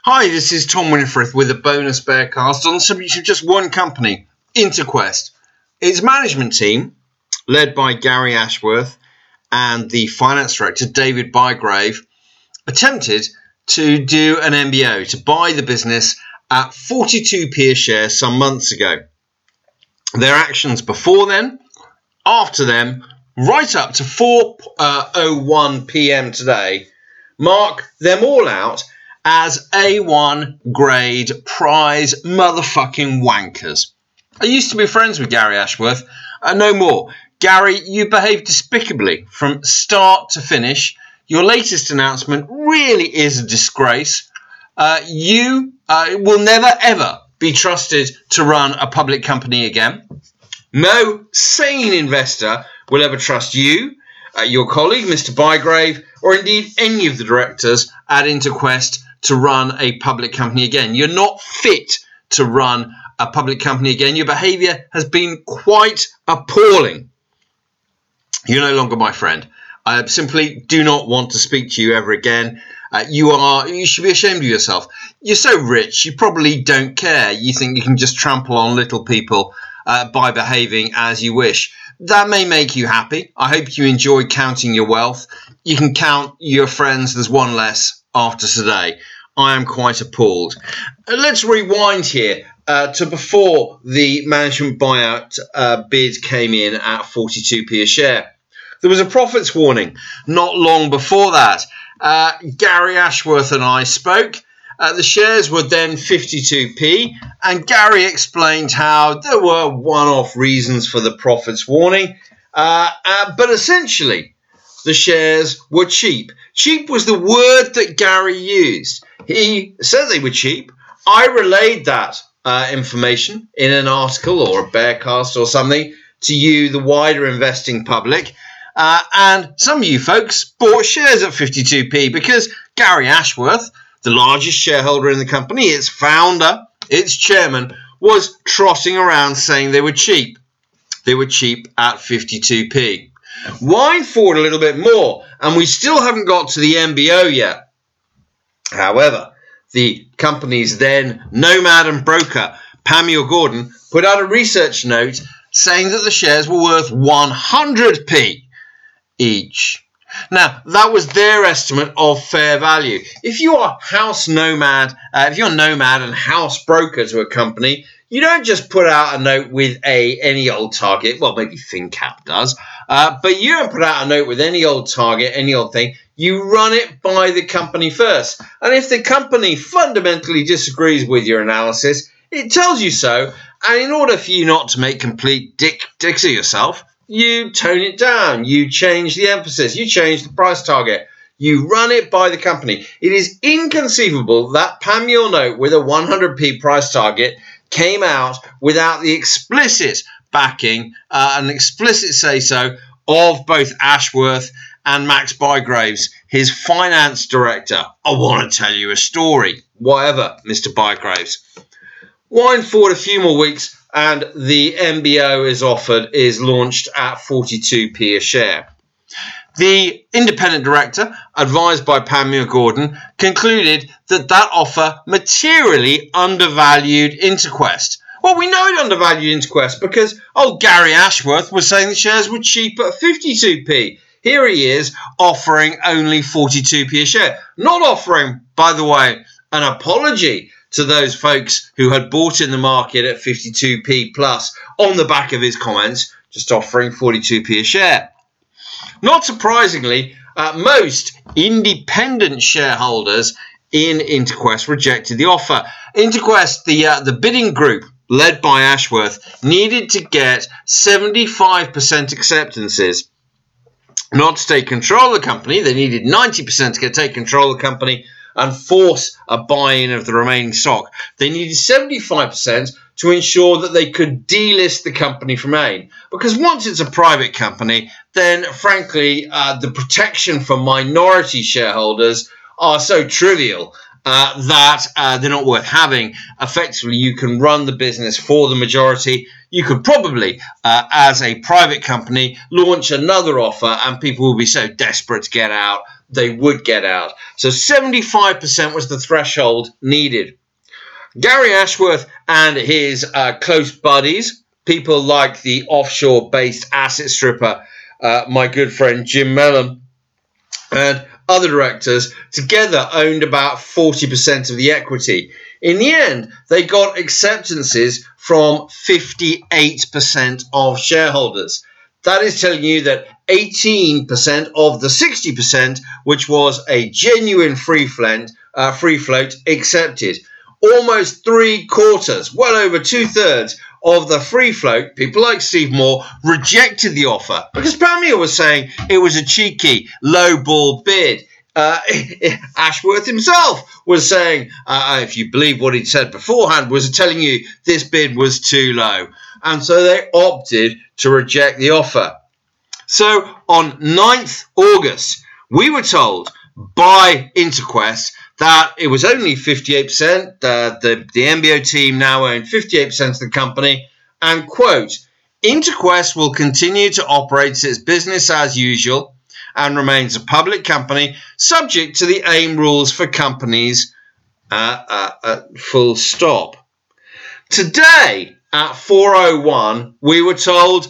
Hi, this is Tom Winifrith with a bonus Bearcast on the subject of just one company, Interquest. Its management team, led by Gary Ashworth and the finance director, David Bygrave, attempted to do an MBO, to buy the business at 42p a share some months ago. Their actions before then, after them, right up to 4:01 p.m. today, mark them all out as A1 grade prize motherfucking wankers. I used to be friends with Gary Ashworth. No more. Gary, you behaved despicably from start to finish. Your latest announcement really is a disgrace. You will never, ever be trusted to run a public company again. No sane investor will ever trust you, your colleague, Mr. Bygrave, or indeed any of the directors at Interquest to run a public company again. You're not fit to run a public company again. Your behaviour has been quite appalling. You're no longer my friend. I simply do not want to speak to you ever again. You should be ashamed of yourself. You're so rich, you probably don't care. You think you can just trample on little people by behaving as you wish. That may make you happy. I hope you enjoy counting your wealth. You can count your friends. There's one less after today. I am quite appalled. Let's rewind here to before the management buyout bid came in at 42p a share. There was a profits warning not long before that. Gary Ashworth and I spoke. The shares were then 52p, and Gary explained how there were one-off reasons for the profits warning, but essentially the shares were cheap. Cheap was the word that Gary used. He said they were cheap. I relayed that information in an article or a Bearcast or something to you, the wider investing public. And some of you folks bought shares at 52p because Gary Ashworth, the largest shareholder in the company, its founder, its chairman, was trotting around saying they were cheap. They were cheap at 52p. Wind forward a little bit more, and we still haven't got to the MBO yet. However, the company's then nomad and broker, Panmure Gordon, put out a research note saying that the shares were worth 100p each. Now, that was their estimate of fair value. If you are if you're nomad and house broker to a company, you don't just put out a note with any old target. Well, maybe ThinkCap does, but you don't put out a note with any old target, any old thing. You run it by the company first. And if the company fundamentally disagrees with your analysis, it tells you so. And in order for you not to make complete dicks of yourself, you tone it down, you change the emphasis, you change the price target, you run it by the company. It is inconceivable that Panmure note with a 100p price target came out without the explicit backing, an explicit say-so of both Ashworth and Max Bygraves, his finance director. I want to tell you a story. Whatever, Mr. Bygraves. Wind forward a few more weeks, and the MBO is launched at 42p a share. The independent director, advised by Panmure Gordon, concluded that offer materially undervalued Interquest. Well, we know it undervalued Interquest because Gary Ashworth was saying the shares were cheap at 52p. Here he is offering only 42p a share. Not offering, by the way, an apology to those folks who had bought in the market at 52p plus on the back of his comments, just offering 42p a share. Not surprisingly, most independent shareholders in Interquest rejected the offer. Interquest, the bidding group led by Ashworth, needed to get 75% acceptances not to take control of the company. They needed 90% to take control of the company and force a buy-in of the remaining stock. They needed 75% to ensure that they could delist the company from AIM. Because once it's a private company, then frankly, the protection for minority shareholders are so trivial that they're not worth having. Effectively, you can run the business for the majority. You could probably, as a private company, launch another offer and people will be so desperate to get out, they would get out. So 75% was the threshold needed. Gary Ashworth and his close buddies, people like the offshore-based asset stripper, my good friend Jim Mellon, and other directors, together owned about 40% of the equity. In the end, they got acceptances from 58% of shareholders. That is telling you that 18% of the 60%, which was a genuine free float, accepted. Almost 3/4, well over 2/3 of the free float, people like Steve Moore, rejected the offer because Panmure was saying it was a cheeky, low-ball bid. Ashworth himself was saying, if you believe what he'd said beforehand, was telling you this bid was too low. And so they opted to reject the offer. So on 9th August, we were told by Interquest that it was only 58%. The MBO team now owned 58% of the company. And, quote, Interquest will continue to operate its business as usual and remains a public company subject to the AIM rules for companies, full stop. Today at 4:01, we were told,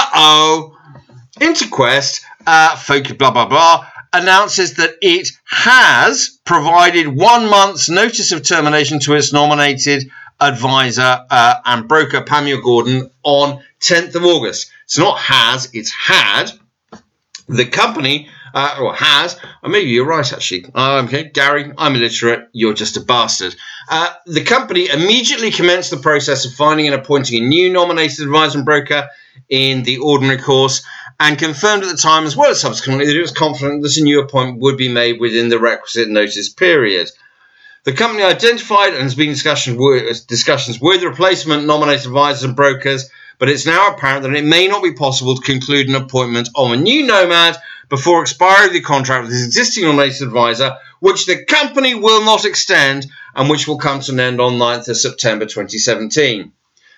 Interquest, focus, blah, blah, blah, announces that it has provided 1 month's notice of termination to its nominated advisor and broker, Panmure Gordon, on 10th of August. It's not has, it's had. The company, has, or maybe you're right, actually. Okay, Gary, I'm illiterate. You're just a bastard. The company immediately commenced the process of finding and appointing a new nominated advisor and broker in the ordinary course, and confirmed at the time, as well as subsequently, that it was confident that a new appointment would be made within the requisite notice period. The company identified and has been discussions with replacement nominated advisors and brokers, but it's now apparent that it may not be possible to conclude an appointment of a new nomad before expiry of the contract with its existing nominated advisor, which the company will not extend and which will come to an end on 9th of September 2017.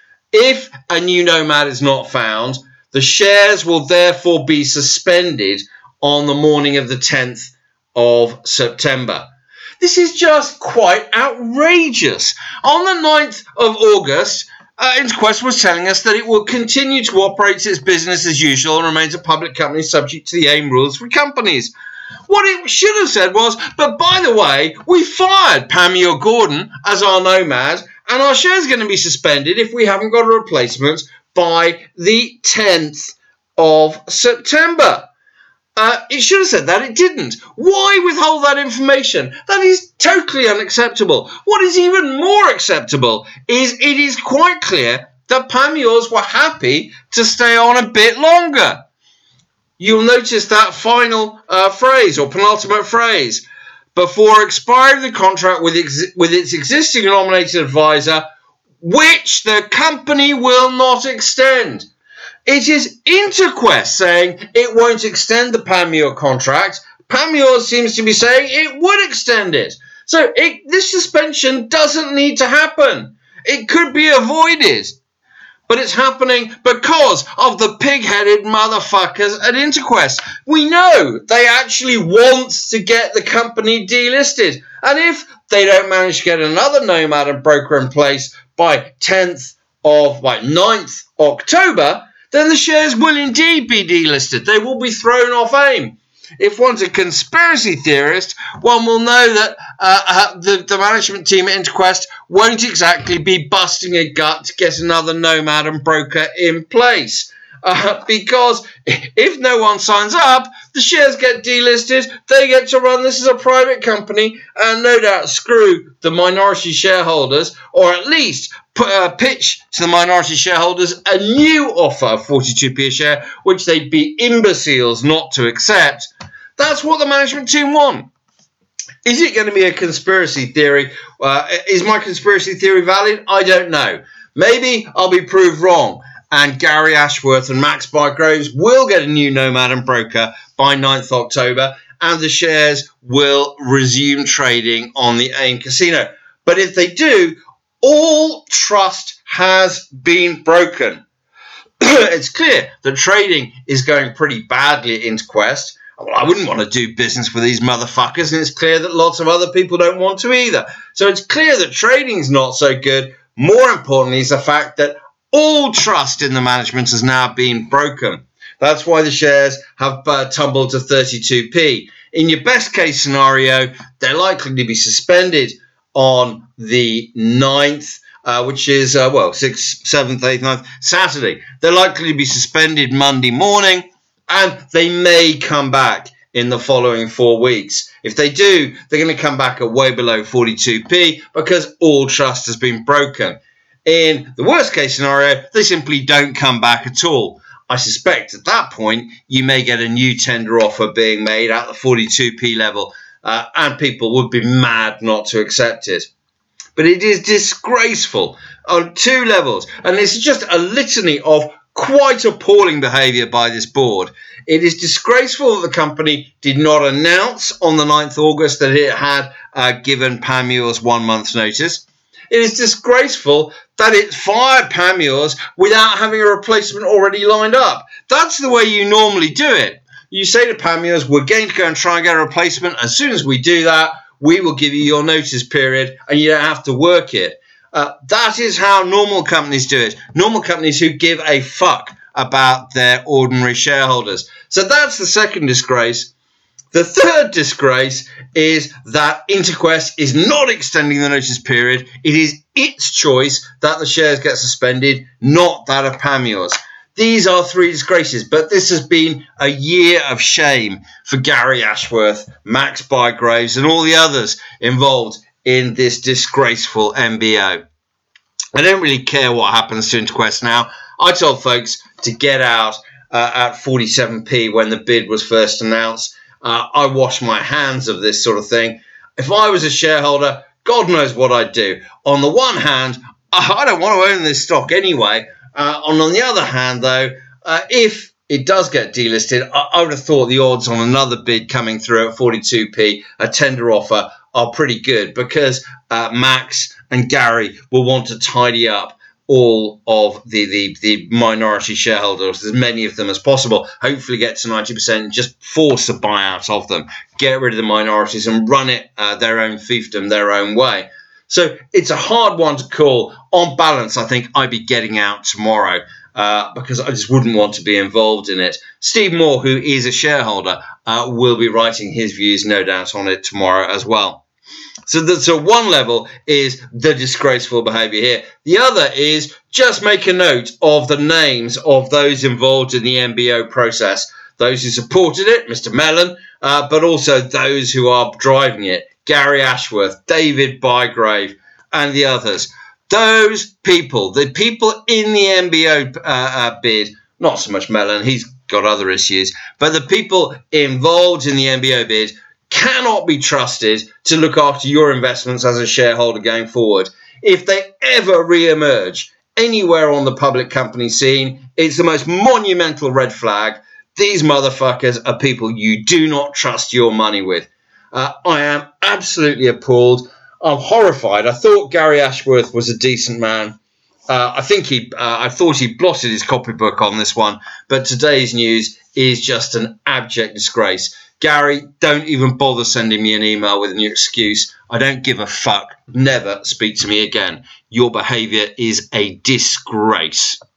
If a new nomad is not found, the shares will therefore be suspended on the morning of the 10th of September. This is just quite outrageous. On the 9th of August, Interquest was telling us that it will continue to operate its business as usual and remains a public company subject to the AIM rules for companies. What it should have said was, but by the way, we fired Panmure Gordon as our nomad, and our shares are going to be suspended if we haven't got a replacement by the 10th of September. It should have said that. It didn't. Why withhold that information? That is totally unacceptable. What is even more acceptable is it is quite clear that Panmures were happy to stay on a bit longer. You'll notice that final phrase or penultimate phrase. Before expiring the contract with its existing nominated advisor, which the company will not extend. It is Interquest saying it won't extend the Panmure contract. Panmure seems to be saying it would extend it. So this suspension doesn't need to happen. It could be avoided. But it's happening because of the pig-headed motherfuckers at Interquest. We know they actually want to get the company delisted. And if they don't manage to get another nomad and broker in place by 9th October, then the shares will indeed be delisted. They will be thrown off AIM. If one's a conspiracy theorist, one will know that the management team at Interquest won't exactly be busting a gut to get another nomad and broker in place. Because if no one signs up, the shares get delisted, they get to run this as a private company and no doubt screw the minority shareholders, or at least pitch to the minority shareholders a new offer of 42p a share, which they'd be imbeciles not to accept. That's what the management team want. Is it going to be a conspiracy theory? Is my conspiracy theory valid? I don't know. Maybe I'll be proved wrong, and Gary Ashworth and Max Bygroves will get a new nomad and broker by 9th October, and the shares will resume trading on the AIM casino. But if they do, all trust has been broken. It's clear that trading is going pretty badly at Interquest. Well, I wouldn't want to do business with these motherfuckers, and it's clear that lots of other people don't want to either. So it's clear that trading is not so good. More importantly is the fact that all trust in the management has now been broken. That's why the shares have tumbled to 32p. In your best case scenario, they're likely to be suspended on the 9th, which is, 6th, 7th, 8th, 9th, Saturday. They're likely to be suspended Monday morning, and they may come back in the following 4 weeks. If they do, they're going to come back at way below 42p because all trust has been broken. In the worst case scenario, they simply don't come back at all. I suspect at that point, you may get a new tender offer being made at the 42p level, and people would be mad not to accept it. But it is disgraceful on 2 levels, and this is just a litany of quite appalling behaviour by this board. It is disgraceful that the company did not announce on the 9th of August that it had given Pamuels 1 month's notice. It is disgraceful that it fired Pamuels without having a replacement already lined up. That's the way you normally do it. You say to Pamuels, we're going to go and try and get a replacement. As soon as we do that, we will give you your notice period and you don't have to work it. That is how normal companies do it. Normal companies who give a fuck about their ordinary shareholders. So that's the second disgrace. The third disgrace is that Interquest is not extending the notice period. It is its choice that the shares get suspended, not that of Pamuels. These are 3 disgraces, but this has been a year of shame for Gary Ashworth, Max Bygraves, and all the others involved in this disgraceful MBO. I don't really care what happens to Interquest now. I told folks to get out at 47p when the bid was first announced. I wash my hands of this sort of thing. If I was a shareholder, God knows what I'd do. On the one hand, I don't want to own this stock anyway. On the other hand, though, if it does get delisted, I would have thought the odds on another bid coming through at 42p, a tender offer, are pretty good because Max and Gary will want to tidy up all of the minority shareholders, as many of them as possible, hopefully get to 90% and just force a buyout of them, get rid of the minorities and run it their own fiefdom, their own way. So it's a hard one to call. On balance, I think I'd be getting out tomorrow because I just wouldn't want to be involved in it. Steve Moore, who is a shareholder, will be writing his views, no doubt, on it tomorrow as well. So one level is the disgraceful behaviour here. The other is just make a note of the names of those involved in the MBO process. Those who supported it, Mr. Mellon, but also those who are driving it. Gary Ashworth, David Bygrave, and the others. Those people, the people in the MBO bid, not so much Mellon, he's got other issues, but the people involved in the MBO bid cannot be trusted to look after your investments as a shareholder going forward. If they ever re-emerge anywhere on the public company scene, it's the most monumental red flag. These motherfuckers are people you do not trust your money with. I am absolutely appalled. I'm horrified. I thought Gary Ashworth was a decent man. I thought he blotted his copybook on this one, but today's news is just an abject disgrace. Gary, don't even bother sending me an email with an excuse. I don't give a fuck. Never speak to me again. Your behaviour is a disgrace.